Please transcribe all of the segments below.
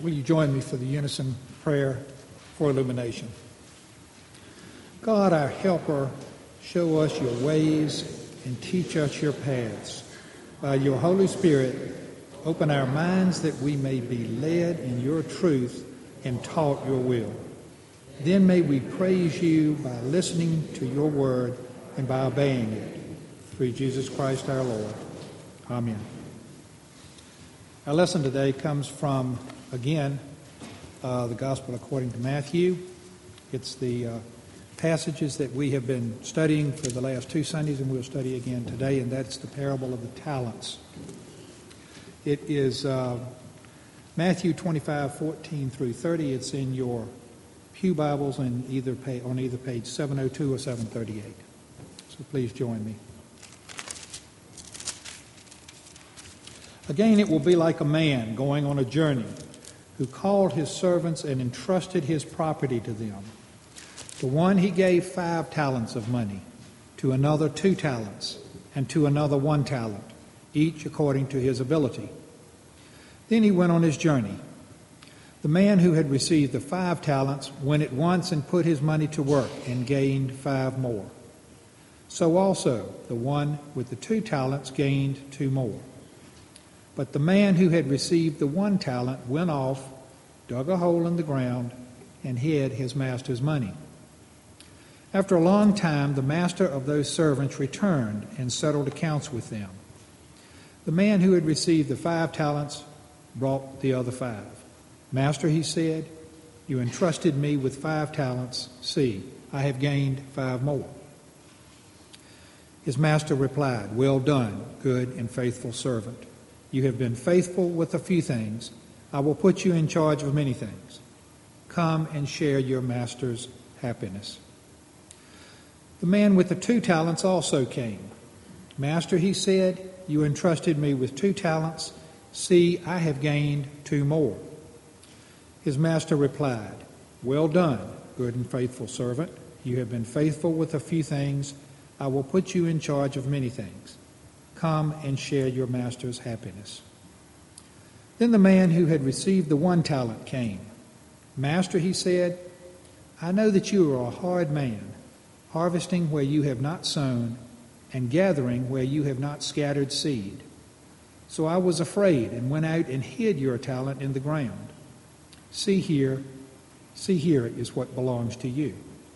will you join me for the unison prayer for illumination? God, our helper, show us your ways and teach us your paths. By your Holy Spirit, open our minds that we may be led in your truth and taught your will. Then may we praise you by listening to your word and by obeying it. Through Jesus Christ our Lord. Amen. Our lesson today comes from, again, the Gospel according to Matthew. It's the passages that we have been studying for the last 2 Sundays, and we'll study again today, and that's the parable of the talents. It is Matthew 25:14 through 30. It's in your pew Bibles on either page 702 or 738. So please join me. Again, it will be like a man going on a journey who called his servants and entrusted his property to them. To one he gave 5 talents of money, to another 2 talents, and to another 1 talent, each according to his ability. Then he went on his journey. The man who had received the 5 talents went at once and put his money to work and gained 5 more. So also the one with the 2 talents gained 2 more. But the man who had received the 1 talent went off, dug a hole in the ground, and hid his master's money. After a long time, the master of those servants returned and settled accounts with them. The man who had received the 5 talents brought the other 5. Master, he said, you entrusted me with 5 talents. See, I have gained 5 more. His master replied, well done, good and faithful servant. You have been faithful with a few things. I will put you in charge of many things. Come and share your master's happiness. The man with the 2 talents also came. Master, he said, you entrusted me with 2 talents. See, I have gained 2 more. His master replied, well done, good and faithful servant. You have been faithful with a few things. I will put you in charge of many things. Come and share your master's happiness. Then the man who had received the 1 talent came. Master, he said, I know that you are a hard man, harvesting where you have not sown and gathering where you have not scattered seed. So I was afraid and went out and hid your talent in the ground. See here is what belongs to you.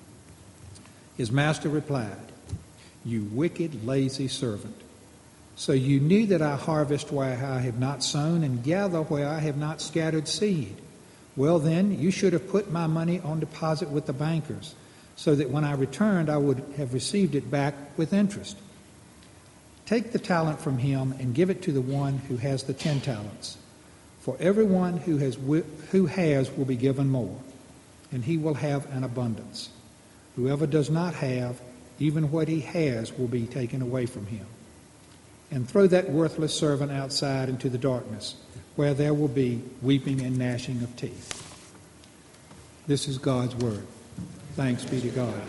His master replied, you wicked, lazy servant. So you knew that I harvest where I have not sown and gather where I have not scattered seed. Well then, you should have put my money on deposit with the bankers, so that when I returned I would have received it back with interest. Take the talent from him and give it to the one who has the 10 talents. For everyone who has will be given more, and he will have an abundance. Whoever does not have, even what he has will be taken away from him. And throw that worthless servant outside into the darkness, where there will be weeping and gnashing of teeth. This is God's word. Thanks be to God.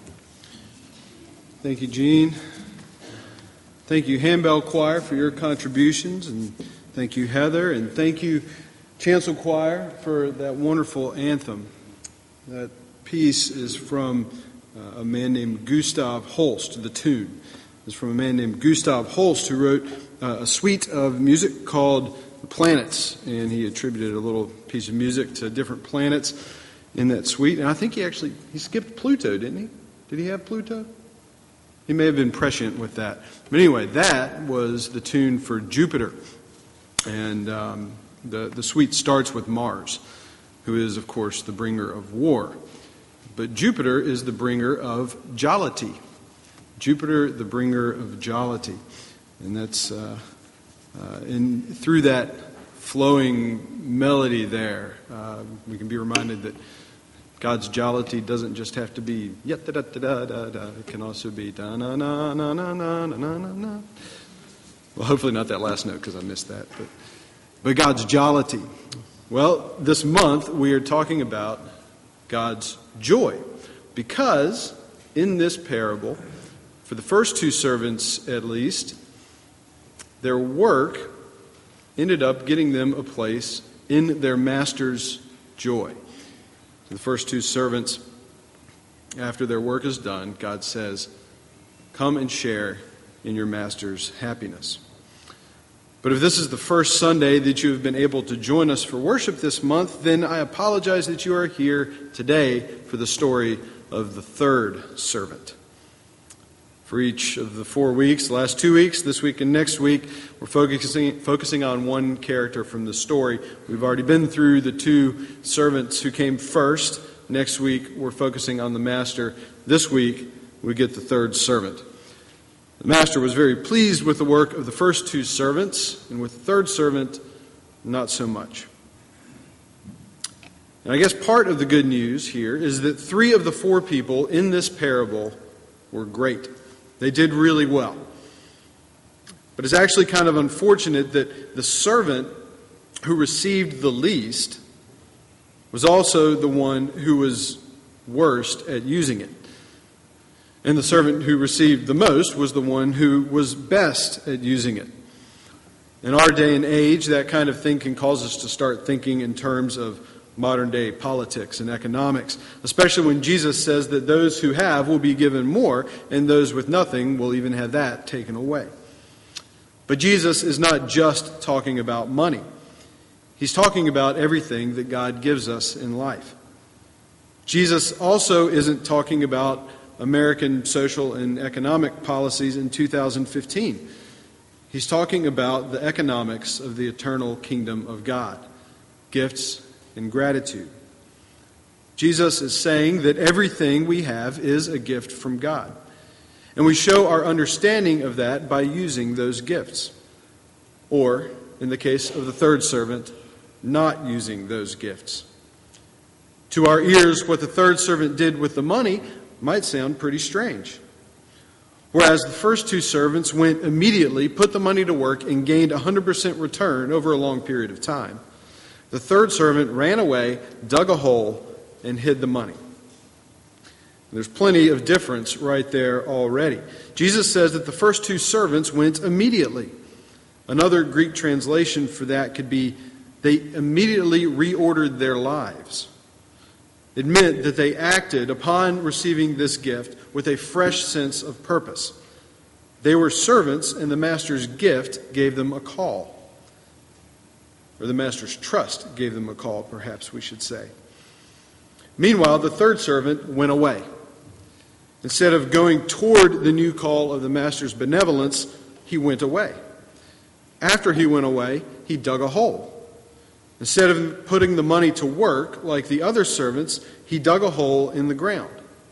Thank you, Gene. Thank you, Handbell Choir, for your contributions, and thank you, Heather, and thank you, Chancel Choir, for that wonderful anthem. That piece is from a man named Gustav Holst, the tune. Is from a man named Gustav Holst, who wrote a suite of music called The Planets, and he attributed a little piece of music to different planets in that suite. And I think he skipped Pluto, didn't he? Did he have Pluto? He may have been prescient with that. But anyway, that was the tune for Jupiter. And the suite starts with Mars, who is, of course, the bringer of war. But Jupiter is the bringer of jollity. Jupiter, the bringer of jollity. And that's through that flowing melody there, we can be reminded that God's jollity doesn't just have to be yet da da da da da. It can also be da na na na na na na na na. Well, hopefully not that last note because I missed that. But God's jollity. Well, this month we are talking about God's joy, because in this parable, for the first 2 servants at least, their work ended up getting them a place in their master's joy. To the first two servants, after their work is done, God says, come and share in your master's happiness. But if this is the first Sunday that you have been able to join us for worship this month, then I apologize that you are here today for the story of the third servant. For each of the 4 weeks, the last 2 weeks, this week and next week, we're focusing on one character from the story. We've already been through the two servants who came first. Next week, we're focusing on the master. This week, we get the third servant. The master was very pleased with the work of the first two servants, and with the third servant, not so much. And I guess part of the good news here is that 3 of the 4 people in this parable were great. They did really well. But it's actually kind of unfortunate that the servant who received the least was also the one who was worst at using it. And the servant who received the most was the one who was best at using it. In our day and age, that kind of thing can cause us to start thinking in terms of modern-day politics and economics, especially when Jesus says that those who have will be given more, and those with nothing will even have that taken away. But Jesus is not just talking about money. He's talking about everything that God gives us in life. Jesus also isn't talking about American social and economic policies in 2015. He's talking about the economics of the eternal kingdom of God, gifts and gratitude. Jesus is saying that everything we have is a gift from God. And we show our understanding of that by using those gifts. Or, in the case of the third servant, not using those gifts. To our ears, what the third servant did with the money might sound pretty strange. Whereas the first two servants went immediately, put the money to work, and gained 100% return over a long period of time, the third servant ran away, dug a hole, and hid the money. There's plenty of difference right there already. Jesus says that the first two servants went immediately. Another Greek translation for that could be, they immediately reordered their lives. It meant that they acted upon receiving this gift with a fresh sense of purpose. They were servants, and the master's gift gave them a call. Or the master's trust gave them a call, perhaps we should say. Meanwhile, the third servant went away. Instead of going toward the new call of the master's benevolence, he went away. After he went away, he dug a hole. Instead of putting the money to work like the other servants, he dug a hole in the ground.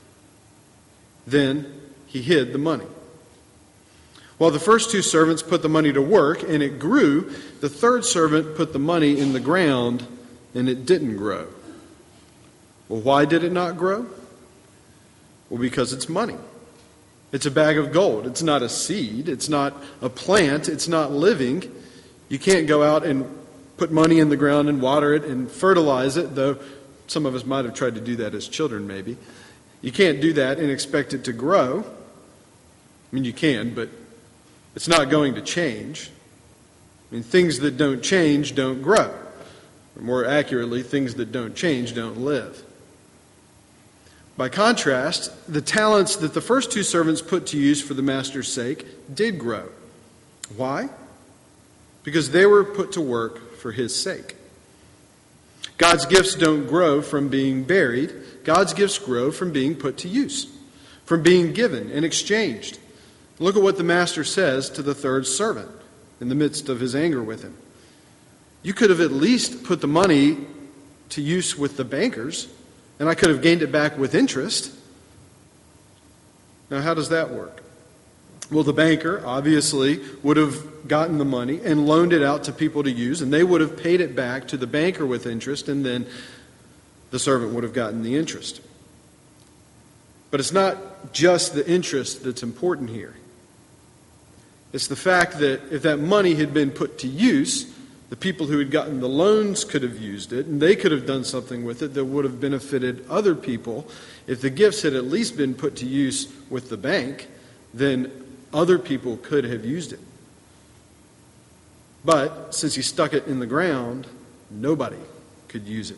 Then he hid the money. While the first two servants put the money to work and it grew, the third servant put the money in the ground and it didn't grow. Well, why did it not grow? Well, because it's money. It's a bag of gold. It's not a seed. It's not a plant. It's not living. You can't go out and put money in the ground and water it and fertilize it, though some of us might have tried to do that as children maybe. You can't do that and expect it to grow. I mean, you can, but it's not going to change. I mean, things that don't change don't grow. Or more accurately, things that don't change don't live. By contrast, the talents that the first two servants put to use for the master's sake did grow. Why? Because they were put to work for his sake. God's gifts don't grow from being buried. God's gifts grow from being put to use, from being given and exchanged. Look at what the master says to the third servant in the midst of his anger with him. You could have at least put the money to use with the bankers, and I could have gained it back with interest. Now, how does that work? Well, the banker obviously would have gotten the money and loaned it out to people to use, and they would have paid it back to the banker with interest, and then the servant would have gotten the interest. But it's not just the interest that's important here. It's the fact that if that money had been put to use, the people who had gotten the loans could have used it, and they could have done something with it that would have benefited other people. If the gifts had at least been put to use with the bank, then other people could have used it. But since he stuck it in the ground, nobody could use it.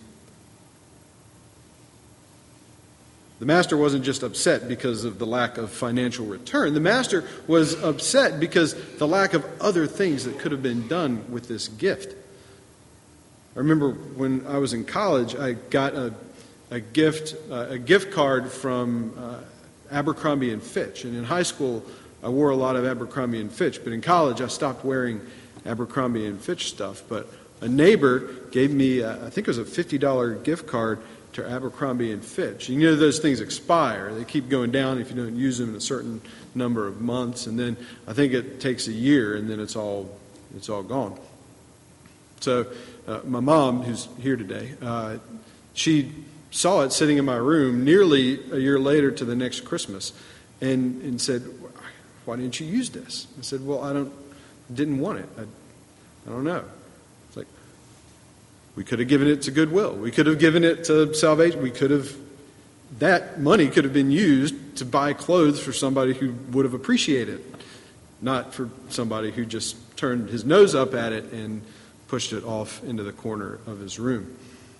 The master wasn't just upset because of the lack of financial return. The master was upset because the lack of other things that could have been done with this gift. I remember when I was in college, I got a gift card from Abercrombie and Fitch. And in high school, I wore a lot of Abercrombie and Fitch. But in college, I stopped wearing Abercrombie and Fitch stuff. But a neighbor gave me, I think it was a $50 gift card to Abercrombie and Fitch. And you know those things expire. They keep going down if you don't use them in a certain number of months. And then I think it takes a year, and then it's all gone. So my mom, who's here today, she saw it sitting in my room nearly a year later to the next Christmas, and said, "Why didn't you use this?" I said, "Well, I didn't want it. I don't know." It's like, we could have given it to Goodwill. We could have given it to Salvation. That money could have been used to buy clothes for somebody who would have appreciated it, not for somebody who just turned his nose up at it and pushed it off into the corner of his room.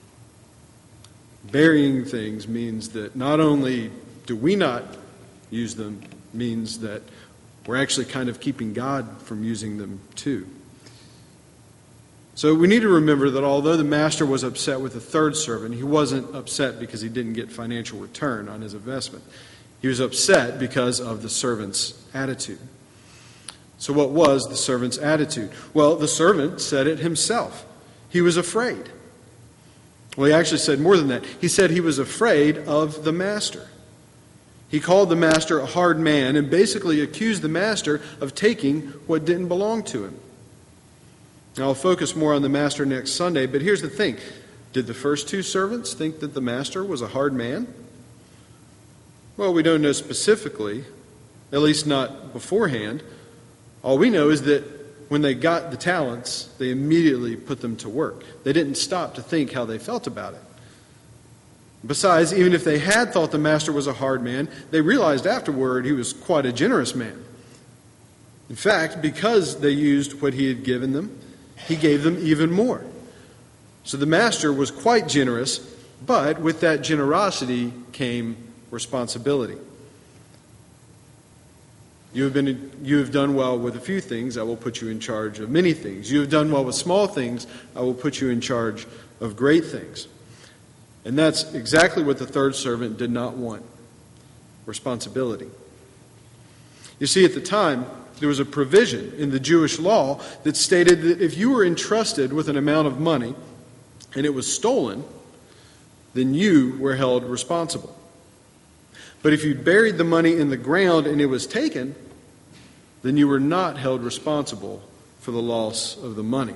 Burying things means that not only do we not use them, means that we're actually kind of keeping God from using them too. So we need to remember that although the master was upset with the third servant, he wasn't upset because he didn't get financial return on his investment. He was upset because of the servant's attitude. So what was the servant's attitude? Well, the servant said it himself. He was afraid. Well, he actually said more than that. He said he was afraid of the master. He called the master a hard man and basically accused the master of taking what didn't belong to him. Now, I'll focus more on the master next Sunday, but here's the thing. Did the first two servants think that the master was a hard man? Well, we don't know specifically, at least not beforehand. All we know is that when they got the talents, they immediately put them to work. They didn't stop to think how they felt about it. Besides, even if they had thought the master was a hard man, they realized afterward he was quite a generous man. In fact, because they used what he had given them, he gave them even more. So the master was quite generous, but with that generosity came responsibility. You have done well with a few things, I will put you in charge of many things. You have done well with small things, I will put you in charge of great things. And that's exactly what the third servant did not want. Responsibility. You see, at the time, there was a provision in the Jewish law that stated that if you were entrusted with an amount of money and it was stolen, then you were held responsible. But if you buried the money in the ground and it was taken, then you were not held responsible for the loss of the money.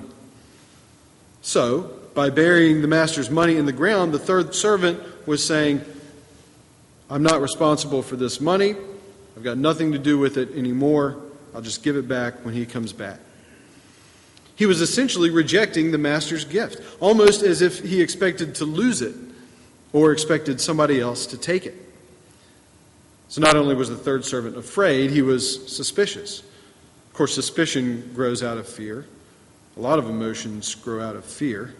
So, by burying the master's money in the ground, the third servant was saying, I'm not responsible for this money. I've got nothing to do with it anymore. I'll just give it back when he comes back. He was essentially rejecting the master's gift, almost as if he expected to lose it or expected somebody else to take it. So not only was the third servant afraid, he was suspicious. Of course, suspicion grows out of fear. A lot of emotions grow out of fear.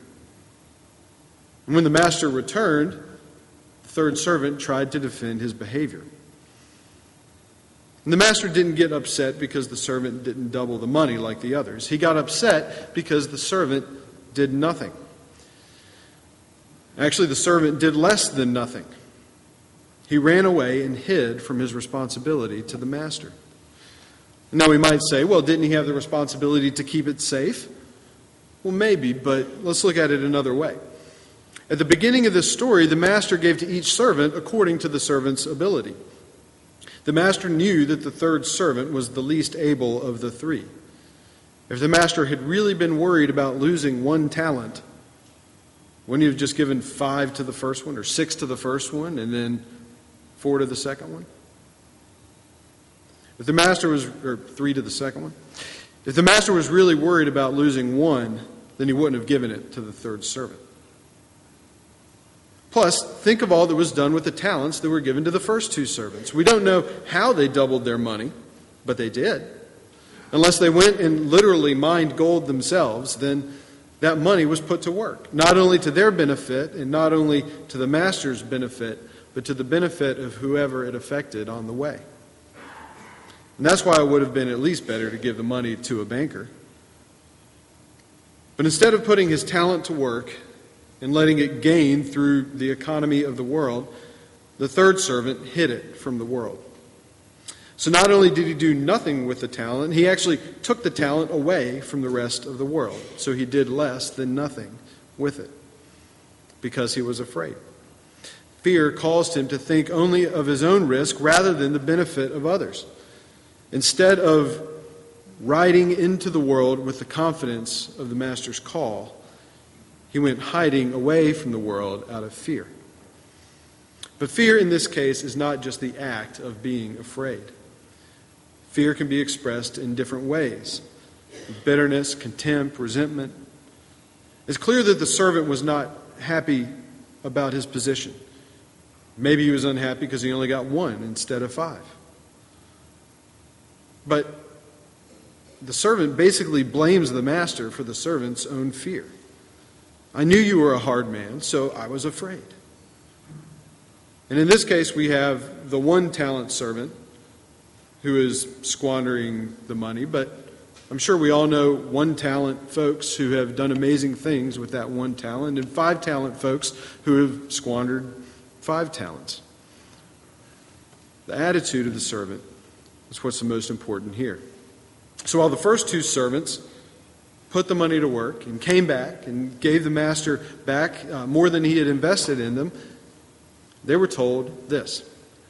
And when the master returned, the third servant tried to defend his behavior. And the master didn't get upset because the servant didn't double the money like the others. He got upset because the servant did nothing. Actually, the servant did less than nothing. He ran away and hid from his responsibility to the master. Now we might say, well, didn't he have the responsibility to keep it safe? Well, maybe, but let's look at it another way. At the beginning of this story, the master gave to each servant according to the servant's ability. The master knew that the third servant was the least able of the three. If the master had really been worried about losing one talent, wouldn't he have just given 5 to the first one, or 6 to the first one, and then 4 to the second one? If the master was, or 3 to the second one? If the master was really worried about losing one, then he wouldn't have given it to the third servant. Plus, think of all that was done with the talents that were given to the first 2 servants. We don't know how they doubled their money, but they did. Unless they went and literally mined gold themselves, then that money was put to work, not only to their benefit and not only to the master's benefit, but to the benefit of whoever it affected on the way. And that's why it would have been at least better to give the money to a banker. But instead of putting his talent to work and letting it gain through the economy of the world, the third servant hid it from the world. So not only did he do nothing with the talent, he actually took the talent away from the rest of the world. So he did less than nothing with it because he was afraid. Fear caused him to think only of his own risk rather than the benefit of others. Instead of riding into the world with the confidence of the master's call, he went hiding away from the world out of fear. But fear in this case is not just the act of being afraid. Fear can be expressed in different ways: bitterness, contempt, resentment. It's clear that the servant was not happy about his position. Maybe he was unhappy because he only got 1 instead of 5. But the servant basically blames the master for the servant's own fear. I knew you were a hard man, so I was afraid. And in this case, we have the 1-talent servant who is squandering the money, but I'm sure we all know 1-talent folks who have done amazing things with that 1 talent, and 5-talent folks who have squandered 5 talents. The attitude of the servant is what's the most important here. So while the first 2 servants put the money to work and came back and gave the master back more than he had invested in them, they were told this: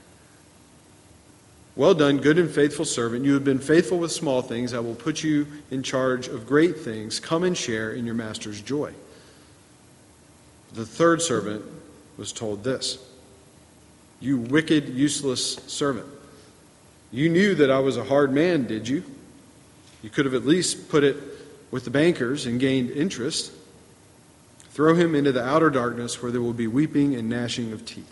"Well done, good and faithful servant. You have been faithful with small things. I will put you in charge of great things. Come and share in your master's joy." The third servant was told this: "You wicked, useless servant. You knew that I was a hard man, did you? You could have at least put it with the bankers and gained interest. Throw him into the outer darkness where there will be weeping and gnashing of teeth."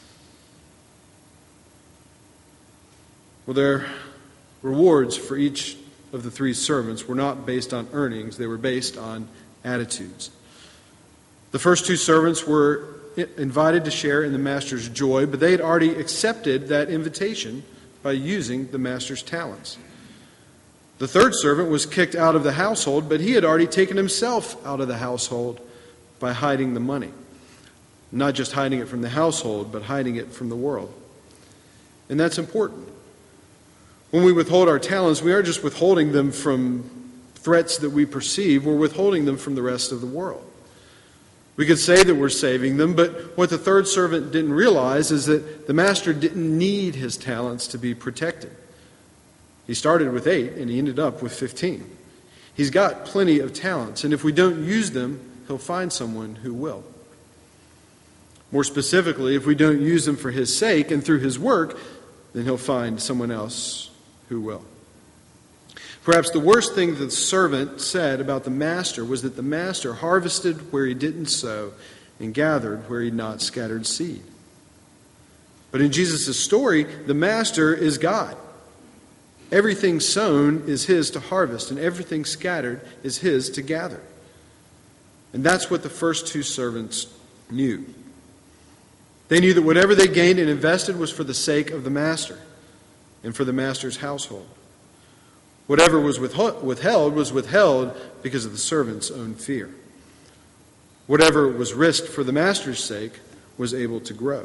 Well, their rewards for each of the 3 servants were not based on earnings, they were based on attitudes. The first 2 servants were invited to share in the master's joy, but they had already accepted that invitation by using the master's talents. The third servant was kicked out of the household, but he had already taken himself out of the household by hiding the money. Not just hiding it from the household, but hiding it from the world. And that's important. When we withhold our talents, we aren't just withholding them from threats that we perceive, we're withholding them from the rest of the world. We could say that we're saving them, but what the third servant didn't realize is that the master didn't need his talents to be protected. He started with 8 and he ended up with 15. He's got plenty of talents, and if we don't use them, he'll find someone who will. More specifically, if we don't use them for his sake and through his work, then he'll find someone else who will. Perhaps the worst thing that the servant said about the master was that the master harvested where he didn't sow and gathered where he had not scattered seed. But in Jesus' story, the master is God. Everything sown is his to harvest, and everything scattered is his to gather. And that's what the first 2 servants knew. They knew that whatever they gained and invested was for the sake of the master and for the master's household. Whatever was withheld because of the servant's own fear. Whatever was risked for the master's sake was able to grow.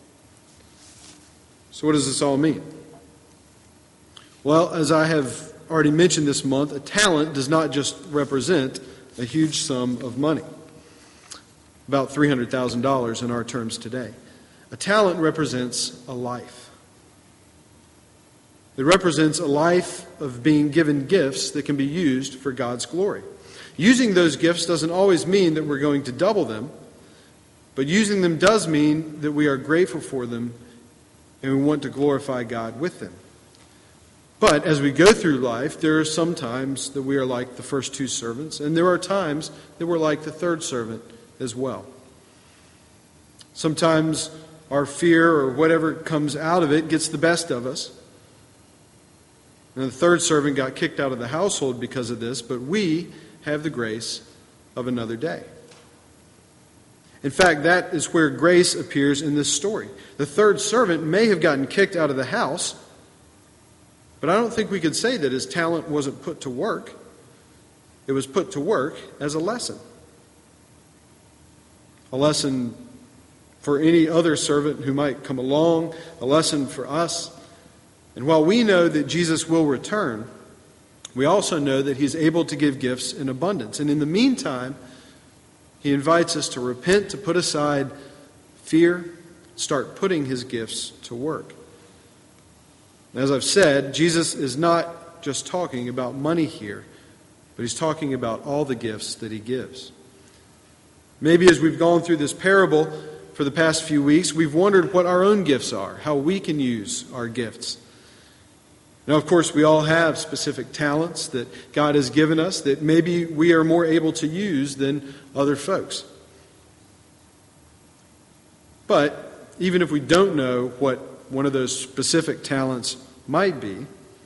So what does this all mean? Well, as I have already mentioned this month, a talent does not just represent a huge sum of money. About $300,000 in our terms today. A talent represents a life. It represents a life of being given gifts that can be used for God's glory. Using those gifts doesn't always mean that we're going to double them, but using them does mean that we are grateful for them and we want to glorify God with them. But as we go through life, there are some times that we are like the first 2 servants, and there are times that we're like the third servant as well. Sometimes our fear or whatever comes out of it gets the best of us. And the third servant got kicked out of the household because of this, but we have the grace of another day. In fact, that is where grace appears in this story. The third servant may have gotten kicked out of the house, but I don't think we could say that his talent wasn't put to work. It was put to work as a lesson. A lesson for any other servant who might come along, a lesson for us. And while we know that Jesus will return, we also know that He's able to give gifts in abundance. And in the meantime, He invites us to repent, to put aside fear, start putting His gifts to work. As I've said, Jesus is not just talking about money here, but He's talking about all the gifts that He gives. Maybe as we've gone through this parable for the past few weeks, we've wondered what our own gifts are, how we can use our gifts. Now, of course, we all have specific talents that God has given us that maybe we are more able to use than other folks. But even if we don't know what one of those specific talents might be,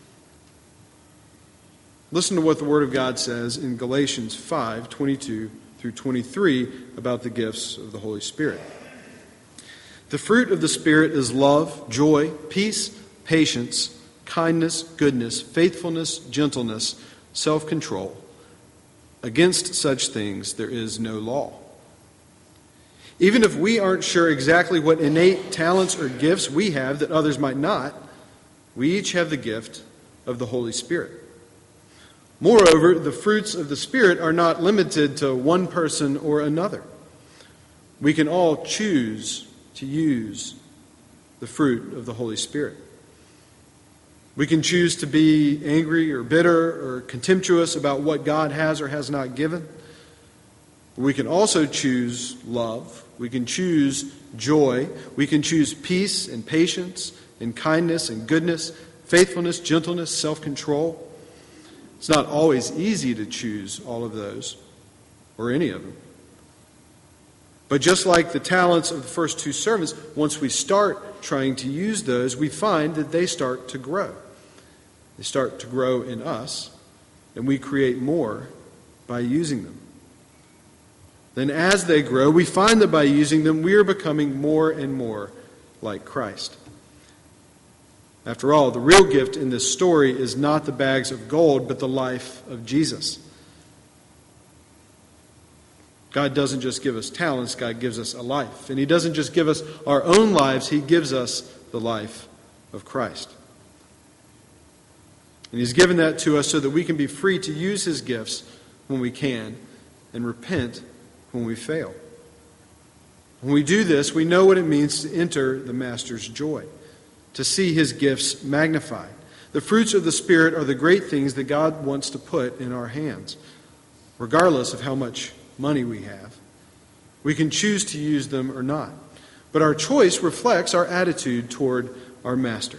listen to what the Word of God says in Galatians 5:22 through 23 about the gifts of the Holy Spirit. The fruit of the Spirit is love, joy, peace, patience, kindness, goodness, faithfulness, gentleness, self-control. Against such things there is no law. Even if we aren't sure exactly what innate talents or gifts we have that others might not, we each have the gift of the Holy Spirit. Moreover, the fruits of the Spirit are not limited to one person or another. We can all choose to use the fruit of the Holy Spirit. We can choose to be angry or bitter or contemptuous about what God has or has not given. We can also choose love. We can choose joy. We can choose peace and patience and kindness and goodness, faithfulness, gentleness, self-control. It's not always easy to choose all of those or any of them. But just like the talents of the first two servants, once we start trying to use those, we find that they start to grow. They start to grow in us, and we create more by using them. Then as they grow, we find that by using them, we are becoming more and more like Christ. After all, the real gift in this story is not the bags of gold, but the life of Jesus. God doesn't just give us talents, God gives us a life. And He doesn't just give us our own lives, He gives us the life of Christ. And He's given that to us so that we can be free to use His gifts when we can and repent when we fail. When we do this, we know what it means to enter the Master's joy, to see His gifts magnified. The fruits of the Spirit are the great things that God wants to put in our hands, regardless of how much money we have. We can choose to use them or not. But our choice reflects our attitude toward our Master.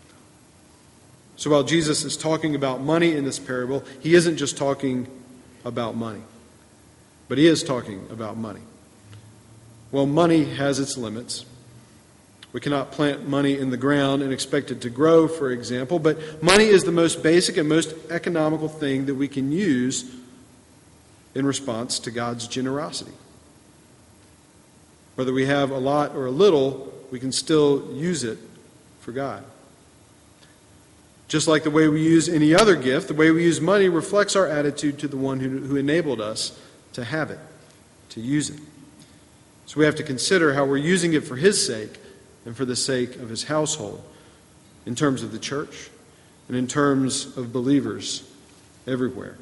So while Jesus is talking about money in this parable, He isn't just talking about money, but He is talking about money. Well, money has its limits. We cannot plant money in the ground and expect it to grow, for example, but money is the most basic and most economical thing that we can use in response to God's generosity. Whether we have a lot or a little, we can still use it for God. Just like the way we use any other gift, the way we use money reflects our attitude to the one who enabled us to have it, to use it. So we have to consider how we're using it for His sake and for the sake of His household, in terms of the church and in terms of believers everywhere.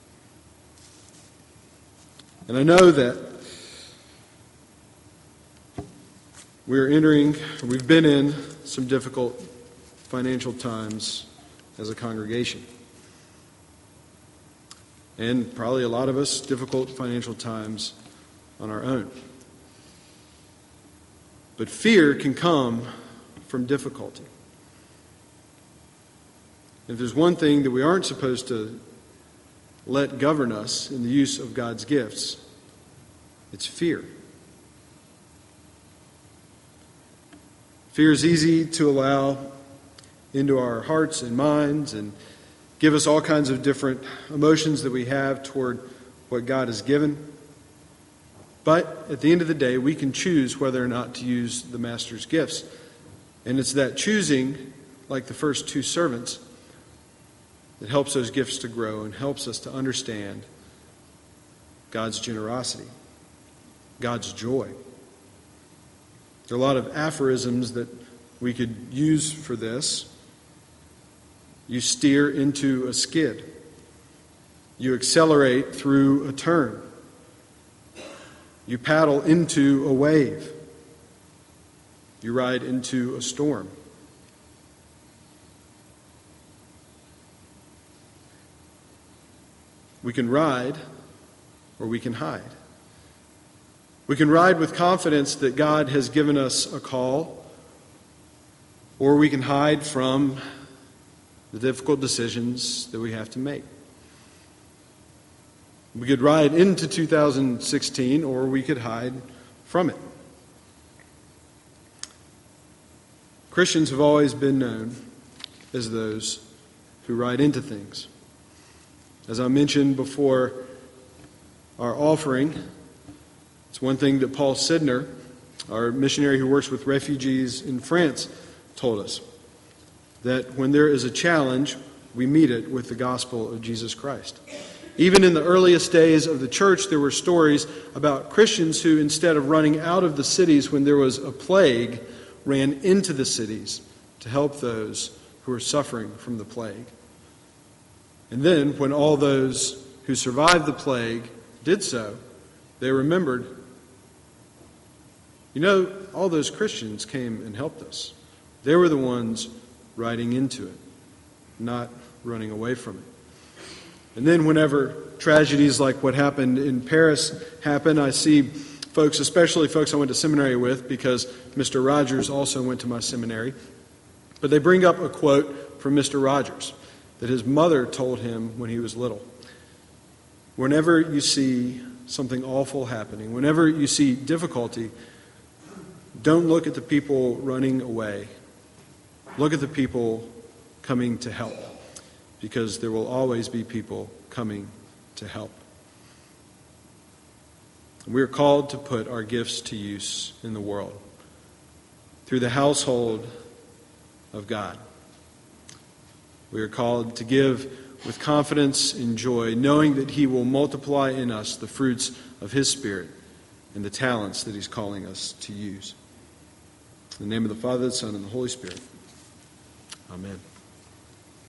And I know that we've been in some difficult financial times as a congregation. And probably a lot of us, difficult financial times on our own. But fear can come from difficulty. If there's one thing that we aren't supposed to let govern us in the use of God's gifts, it's fear. Fear is easy to allow into our hearts and minds and give us all kinds of different emotions that we have toward what God has given. But at the end of the day, we can choose whether or not to use the Master's gifts. And it's that choosing, like the first two servants, that helps those gifts to grow and helps us to understand God's generosity, God's joy. There are a lot of aphorisms that we could use for this. You steer into a skid. You accelerate through a turn. You paddle into a wave. You ride into a storm. We can ride or we can hide. We can ride with confidence that God has given us a call, or we can hide from the difficult decisions that we have to make. We could ride into 2016, or we could hide from it. Christians have always been known as those who ride into things. As I mentioned before our offering, it's one thing that Paul Sidner, our missionary who works with refugees in France, told us, that when there is a challenge, we meet it with the gospel of Jesus Christ. Even in the earliest days of the church, there were stories about Christians who, instead of running out of the cities when there was a plague, ran into the cities to help those who were suffering from the plague. And then, when all those who survived the plague did so, they remembered, all those Christians came and helped us. They were the ones riding into it, not running away from it. And then whenever tragedies like what happened in Paris happen, I see folks, especially folks I went to seminary with, because Mr. Rogers also went to my seminary, but they bring up a quote from Mr. Rogers that his mother told him when he was little. Whenever you see something awful happening, whenever you see difficulty, don't look at the people running away. Look at the people coming to help, because there will always be people coming to help. We are called to put our gifts to use in the world through the household of God. We are called to give with confidence and joy, knowing that He will multiply in us the fruits of His Spirit and the talents that He's calling us to use. In the name of the Father, the Son, and the Holy Spirit. Amen.